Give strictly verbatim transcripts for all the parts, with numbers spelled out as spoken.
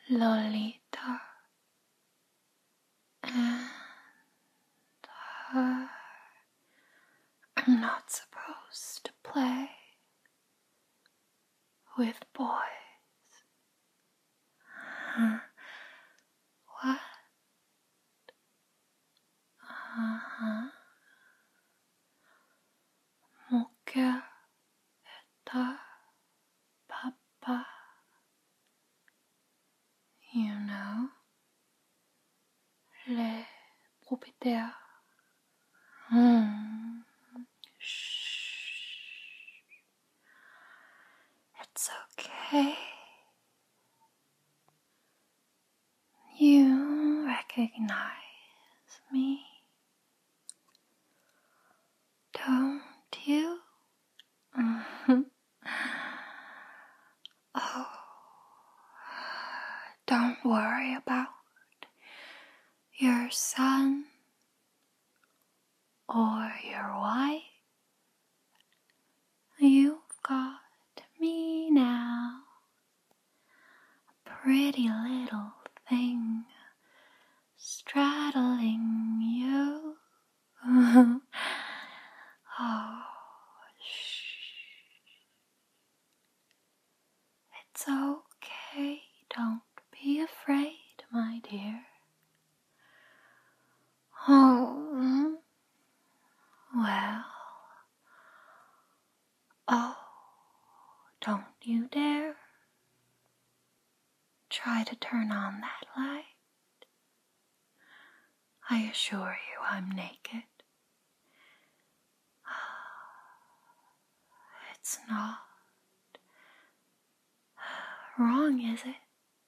Lolita and her. I'm not supposed to play with boys. Huh? What? Uh-huh. Mujer eta papa. You know, le propriétaire. Hmm. Shh. It's okay. You recognize me, don't you? Oh, don't worry about your son or your wife. You've got me now, a pretty little thing straddling you. Oh, shh. It's okay, don't be afraid, my dear. Oh, well. Oh, don't you dare try to turn on that light. I assure you I'm naked. It's not wrong, is it?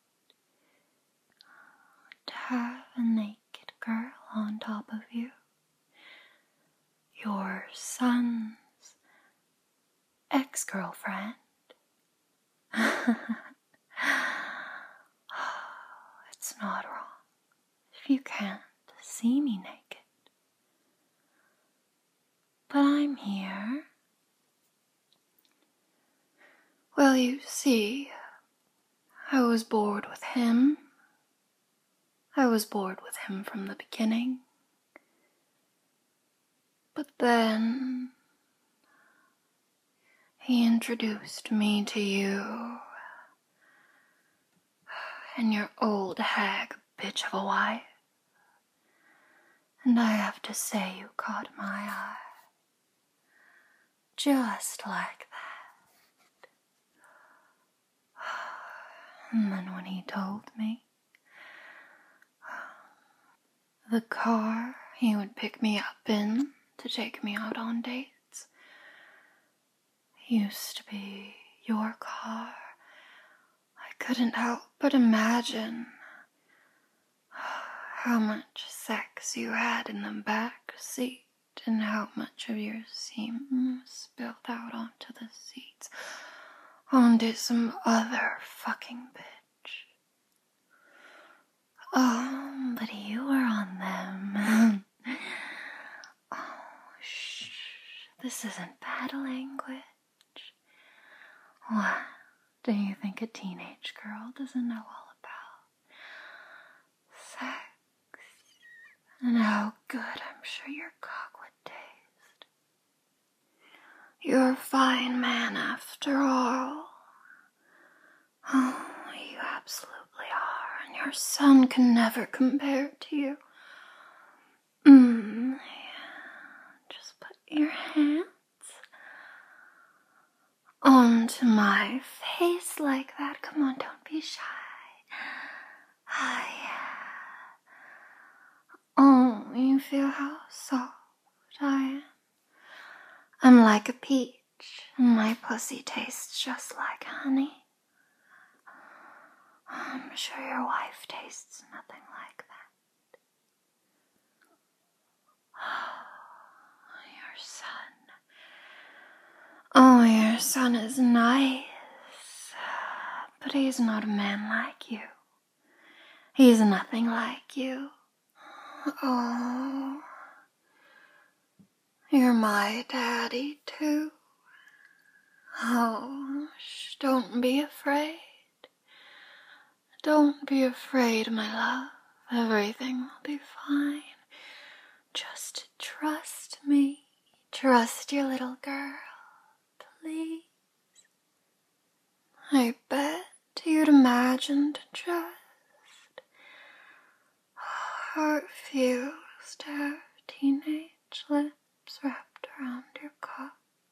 To have a naked girl on top of you. Your son's ex-girlfriend. It's not wrong if you can't see me naked. But I'm here. Well, you see, I was bored with him. I was bored with him from the beginning. But then he introduced me to you and your old hag bitch of a wife. And I have to say you caught my eye. Just like that. And then when he told me the car he would pick me up in to take me out on dates used to be your car, I couldn't help but imagine how much sex you had in the back seat and how much of your semen spilled out onto the seats onto some other fucking bitch. Oh, but you were on them. Oh, shh. This isn't bad language. What? Do you think a teenage girl doesn't know all about sex? And how good I'm sure your cock would taste. You're a fine man after all. Oh, you absolutely are, and your son can never compare to you. Mm, yeah. Just put your hands onto my face like that. Come on, don't be shy. Ah, yeah. Oh, you feel how soft I am? I'm like a peach, and my pussy tastes just like honey. I'm sure your wife tastes nothing like that. Oh, your son. Oh, your son is nice, but he's not a man like you. He's nothing like you. Oh, you're my daddy too. Oh, shh, don't be afraid. don't be afraid, my love. Everything will be fine. Just trust me. Trust your little girl, please. I bet you'd imagine to trust how it feels to have teenage lips wrapped around your cock.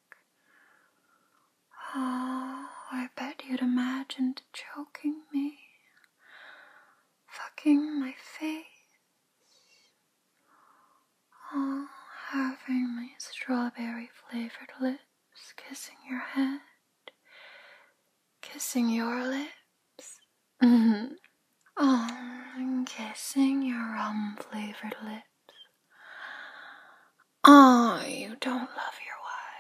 Oh, I bet you'd imagined choking me, fucking my face. Oh, having my strawberry flavored lips kissing your head, kissing your lips. Mm-hmm. Oh, and kissing your rum flavored lips. Oh, you don't love your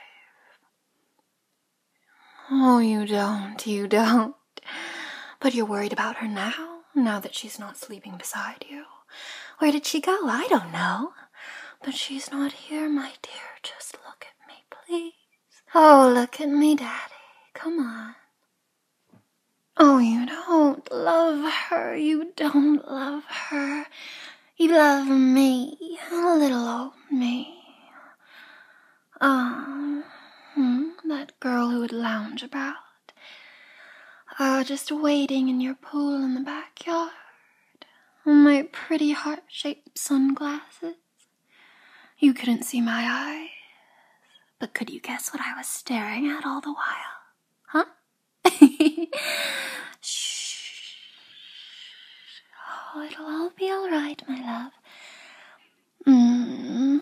wife. Oh, you don't, you don't. But you're worried about her now, now that she's not sleeping beside you. Where did she go? I don't know. But she's not here, my dear. Just look at me, please. Oh, look at me, Daddy. Come on. Oh, you don't love her. You don't love her. You love me. Little old me. Um, hmm, that girl who would lounge about. Uh, just waiting in your pool in the backyard. My pretty heart-shaped sunglasses. You couldn't see my eyes, but could you guess what I was staring at all the while? Huh? Shh. Oh, it'll all be all right, my love. Mm.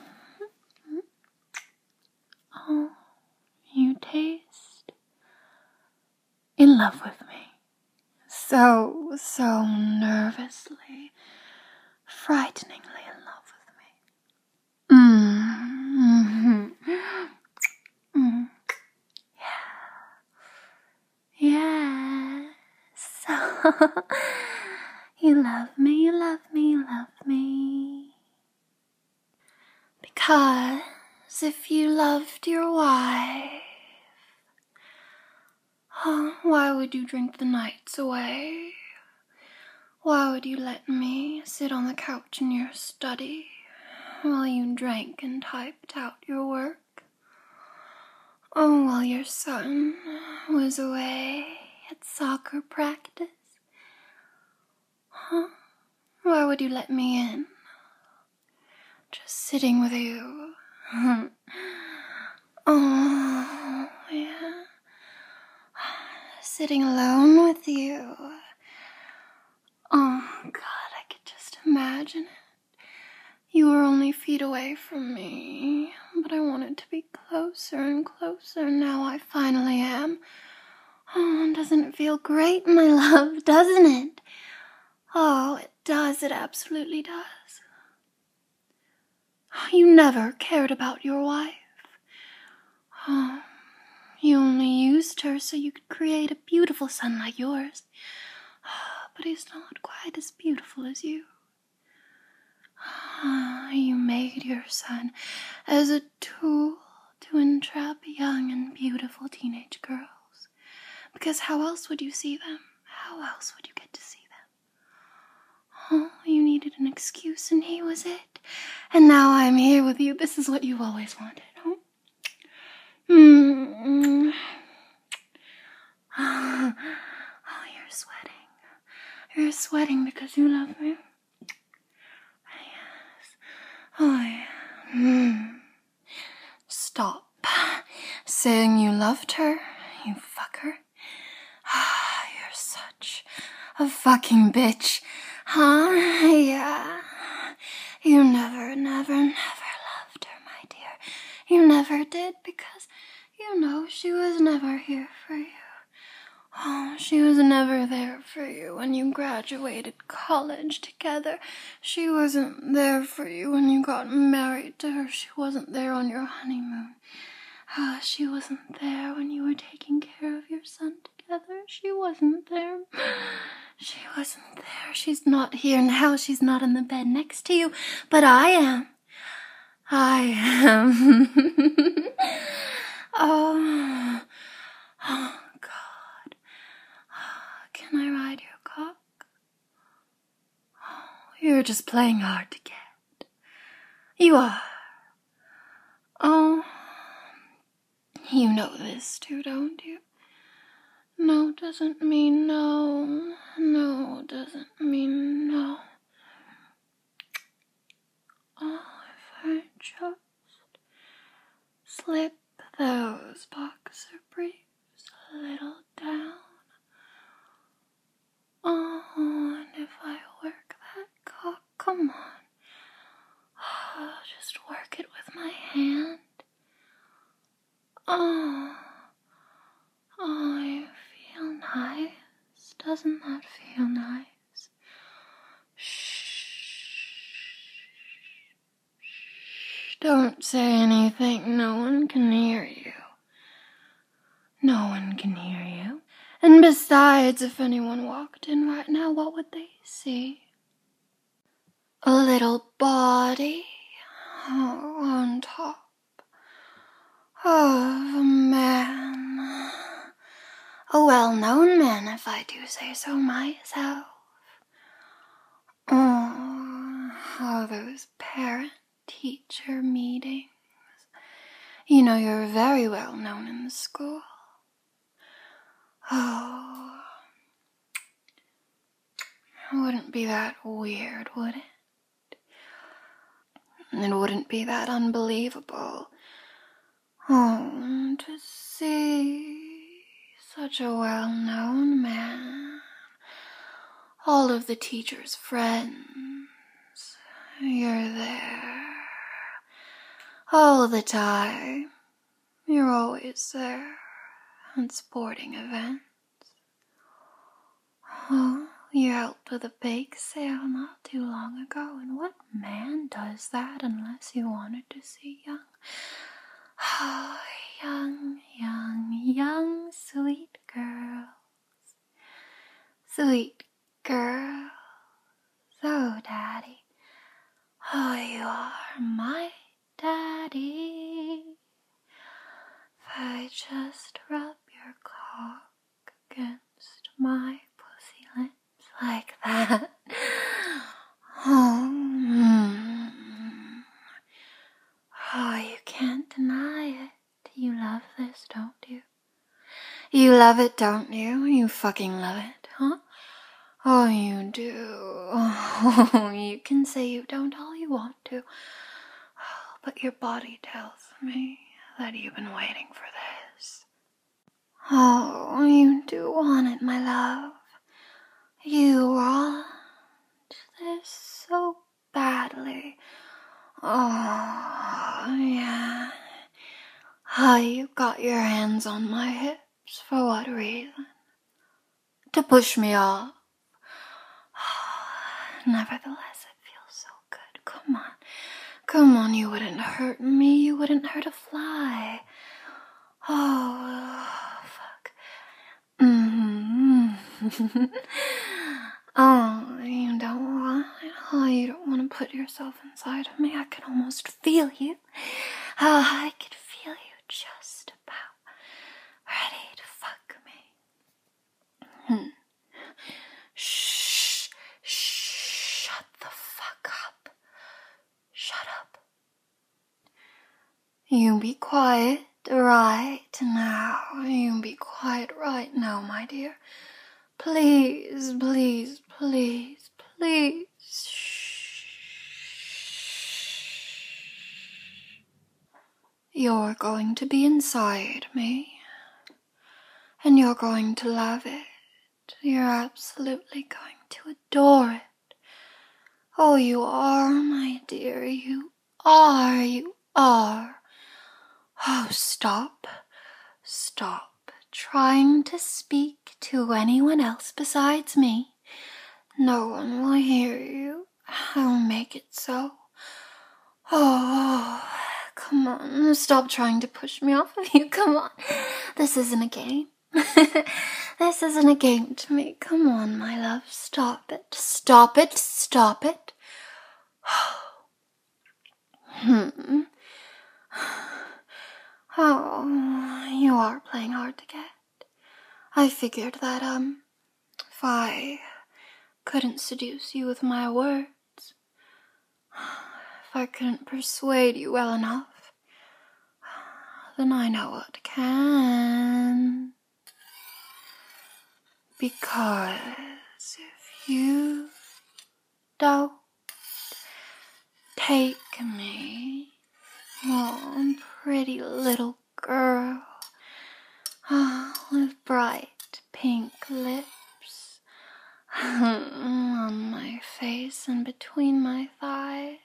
Oh, you taste in love with me. So, so nervously, frighteningly in love with me. Mm. Mm-hmm. Mm. Yeah. Yes. You love me, you love me, you love me. Because if you loved your wife, oh, why would you drink the nights away? Why would you let me sit on the couch in your study while you drank and typed out your work? Oh, while your son was away at soccer practice? Huh? Why would you let me in? Just sitting with you. Oh, yeah. Sitting alone with you. Oh, God, I could just imagine it. You were only feet away from me, but I wanted to be closer and closer. Now I finally am. Oh, doesn't it feel great, my love, doesn't it? Oh, it does, it absolutely does. You never cared about your wife. Oh, you only used her so you could create a beautiful son like yours. But he's not quite as beautiful as you. You made your son as a tool to entrap young and beautiful teenage girls. Because how else would you see them? How else would you get to see them? Oh, you needed an excuse and he was it. And now I'm here with you. This is what you've always wanted, huh? Mm-hmm. Oh, you're sweating. You're sweating because you love me. Yes. Oh, yeah. Mm. Stop saying you loved her, you fucker. Ah, you're such a fucking bitch. Huh? Yeah. You never, never, never loved her, my dear. You never did because, you know, she was never here for you. Oh, she was never there for you when you graduated college together. She wasn't there for you when you got married to her. She wasn't there on your honeymoon. Ah, she wasn't there when you were taking care of your son together. She wasn't there. She wasn't there. She's not here now. She's not in the bed next to you. But I am. I am. Oh. Oh, God. Can I ride your cock? You're just playing hard to get. You are. Oh, you know this too, don't you? No doesn't mean no. No doesn't mean no. Oh, if I just slip those boxer briefs a little down. Oh, and if I work that cock, come on. Oh, just work it with my hand. Oh, oh, I feel nice. Doesn't that feel nice? Shh. Shh. Don't say anything. No one can hear you. No one can hear you. And besides, if anyone walked in right now, what would they see? A little body on top of a man. A well-known man, if I do say so myself. Oh, how those parent-teacher meetings. You know you're very well known in the school. Oh, it wouldn't be that weird, would it? It wouldn't be that unbelievable. Oh, to see such a well-known man. All of the teacher's friends. You're there. All the time. You're always there. At sporting events. Oh, you helped with a bake sale not too long ago, and what man does that unless you wanted to see young, oh, young, young, young, sweet girls. Sweet girls. Oh, Daddy. Oh, you are my daddy. If I just rub your cock against my pussy lips like that. Oh, mm. Oh, you can't deny it. You love this, don't you? You love it, don't you? You fucking love it, huh? Oh, you do. Oh, you can say you don't all you want to. But your body tells me that you've been waiting for this. Oh, you do want it, my love. You want this so badly. Oh, yeah. Oh, you got your hands on my hips. For what reason? To push me off. Oh, nevertheless, it feels so good. Come on. Come on, you wouldn't hurt me. You wouldn't hurt a fly. Oh, fuck. Mm-hmm. Oh, you don't want it. Oh, you don't want to put yourself inside of me. I can almost feel you. Oh, I could feel you just about ready to fuck me. Hmm. Shh. Shh. Shut the fuck up. Shut up. You be quiet right now. You be quiet right now, my dear. Please, please, please, please. Shh. You're going to be inside me. And you're going to love it. You're absolutely going to adore it. Oh, you are, my dear. You are. You are. Oh, stop. Stop trying to speak to anyone else besides me. No one will hear you. I'll make it so. Oh, come on. Stop trying to push me off of you. Come on. This isn't a game. This isn't a game to me. Come on, my love. Stop it. Stop it. Stop it. Hmm. Oh, you are playing hard to get. I figured that, um, if I couldn't seduce you with my words, If I couldn't persuade you well enough, then I know what can. Because if you don't take me, oh, pretty little girl, oh, with bright pink lips on my face and between my thighs,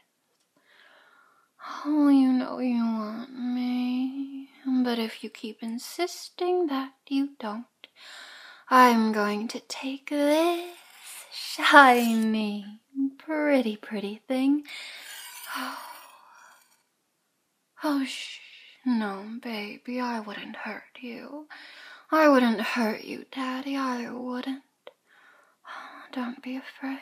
oh, you know you want me. But if you keep insisting that you don't, I'm going to take this shiny, pretty, pretty thing. Oh, oh shh. No, baby, I wouldn't hurt you. I wouldn't hurt you, Daddy. I wouldn't. Don't be afraid.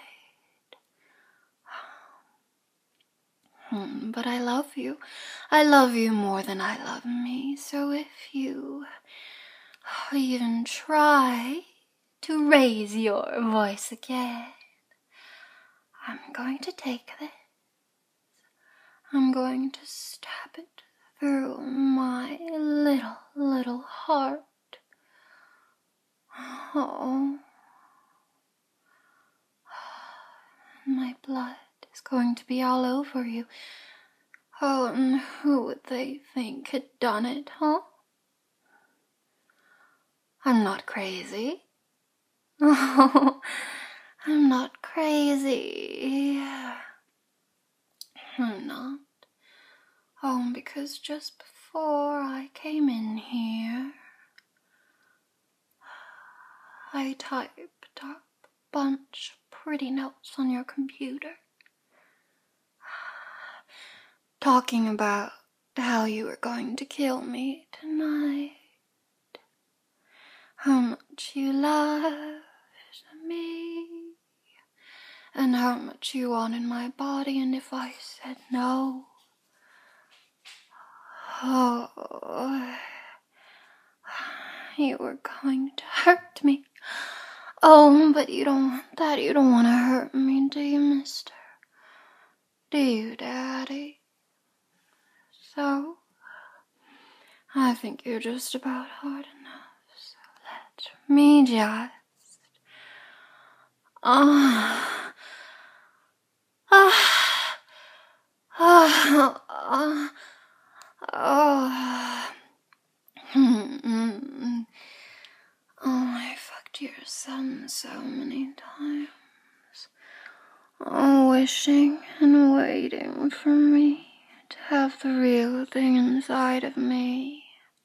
But I love you. I love you more than I love me. So if you even try to raise your voice again, I'm going to take this. I'm going to stab it through my little, little heart. Oh. My blood is going to be all over you. Oh, and who would they think had done it, huh? I'm not crazy. Oh, I'm not crazy. I'm not. Oh, because just before I came in here, I typed up a bunch of pretty notes on your computer, talking about how you were going to kill me tonight, how much you loved me, and how much you wanted my body, and if I said no, oh, you were going to hurt me. Oh, but you don't want that. You don't want to hurt me, do you, mister? Do you, Daddy? So, I think you're just about hard enough. So let me just... Ah... Ah... Ah... Ah... Oh... Hmm... Oh, I fucked your son so many times. Oh, wishing and waiting for me to have the real thing inside of me.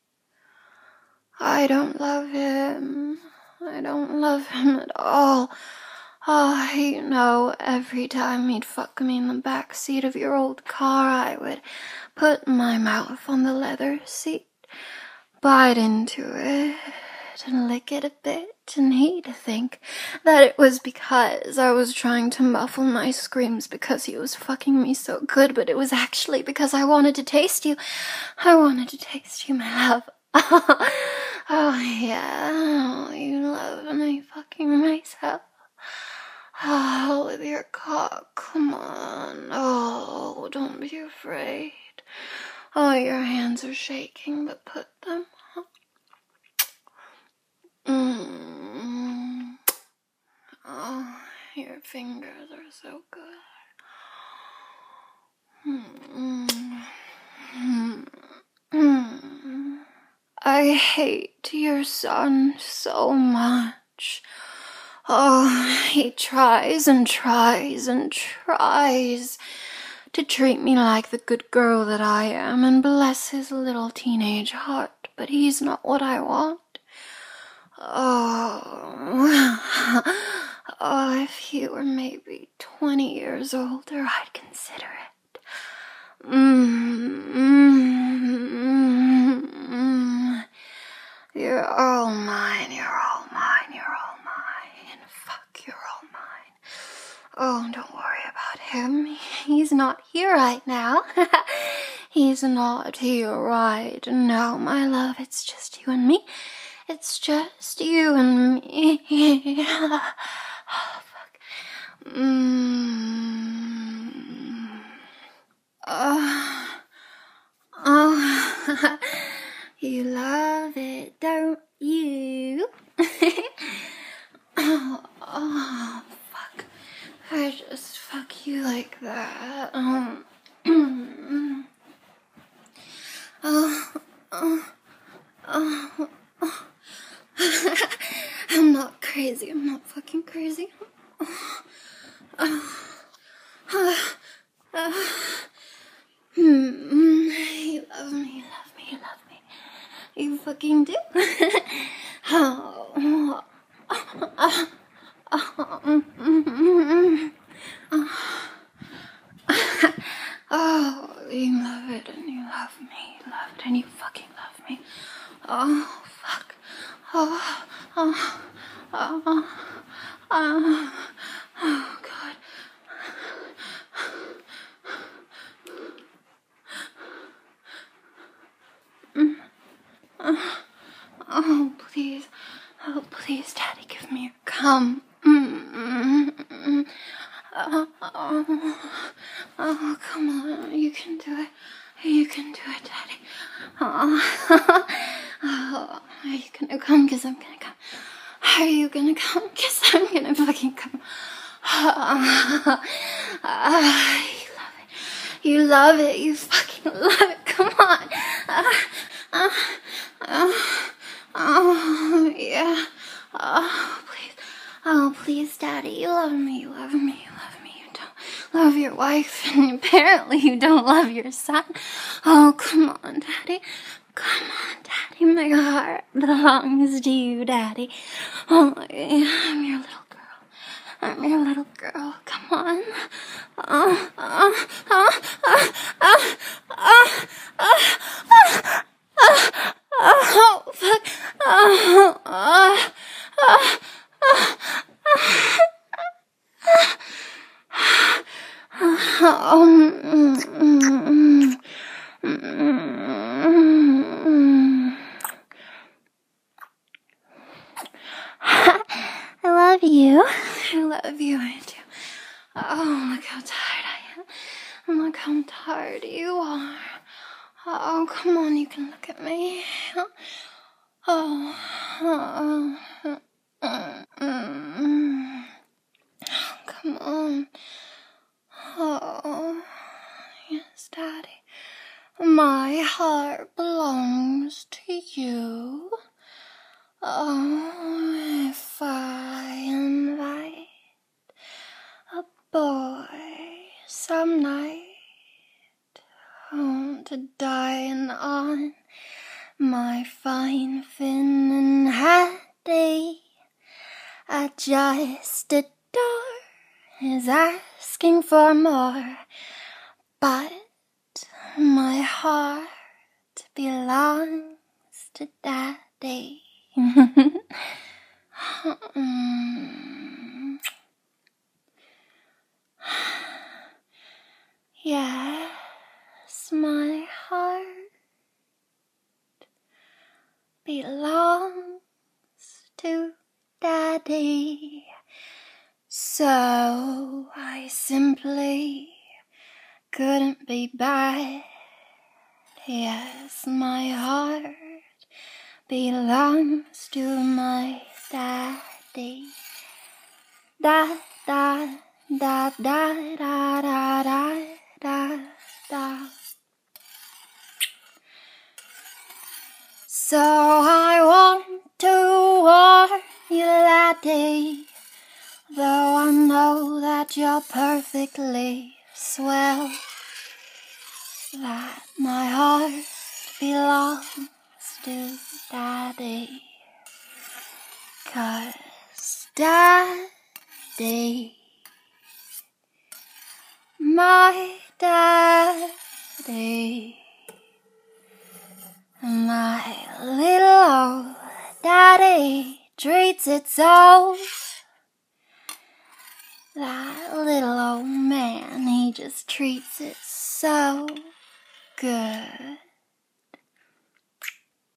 I don't love him. I don't love him at all. Oh, you know, every time he'd fuck me in the back seat of your old car, I would put my mouth on the leather seat, bite into it, and lick it a bit, and he'd think that it was because I was trying to muffle my screams because he was fucking me so good, but it was actually because I wanted to taste you. I wanted to taste you, my love. Oh, yeah. Oh, you love me fucking myself. Oh, with your cock, come on. Oh, don't be afraid. Oh, your hands are shaking, but put them up. Mm. Oh, your fingers are so good. Mm. Mm. I hate your son so much. Oh, he tries and tries and tries to treat me like the good girl that I am, and bless his little teenage heart, but he's not what I want. Oh, oh, if he were maybe twenty years older, I'd consider it. Mm, mm, mm, mm. You're all mine, you're all mine, you're all mine. Fuck, you're all mine. Oh, don't worry about him. He's not here right now. He's not here right now, my love. It's just you and me. It's just you and me. Oh, fuck. Mm. Oh, oh, you love it, don't you? oh, oh, fuck. I just fuck you like that. Um, oh, oh, oh, oh. I'm not crazy. I'm not fucking crazy. Oh, oh, oh, oh. Hmm. You love me, you love me, you love me. You fucking do. oh, oh, oh, oh, mm, oh, you love it and you love me, you love it and you fucking love me. Oh, fuck. Oh, oh, oh, oh, oh, God. Mm. Oh, oh, please. Oh, please, Daddy, give me a cum. Mm, mm, mm. Oh, oh, oh, come on. You can do it. You can do it, Daddy. Oh, oh, are you gonna come? Because I'm gonna come. Are you gonna come? Because I'm gonna fucking come. Oh, oh, you love it. You love it. You fucking love it. Come on. Uh, uh, uh, oh, yeah. Oh, please. Oh, please, Daddy. You love me. You love me. You love me. You don't love your wife. And apparently you don't love your son. Oh, come on, Daddy. Come on, Daddy. My heart belongs to you, Daddy. Oh, yeah. I'm your little girl. I'm your little girl. Come on. Oh, oh, oh, oh, oh, oh, oh, oh, oh, oh, fuck. Oh, oh, oh, oh, oh, mm, mm, mm. I love you. I love you, I do. Oh, look how tired I am. And look how tired you are. Oh, come on, you can look at me. Oh, oh, oh, oh, oh. Come on. Oh, yes, Daddy. My heart belongs to you. Oh, if I invite a boy some night home to dine on my fine Finn and Hattie, I just adore his asking for more, but my heart belongs to Daddy. Yes, my heart belongs to Daddy. So I simply couldn't be bad. Yes, my heart belongs to my daddy. Da da da da da da da da da. So I want to warn you, laddie, though I know that you're perfectly swell, that my heart belongs to Daddy, 'cause Daddy, my daddy, my little old daddy treats it so. That little old man, he just treats it so good.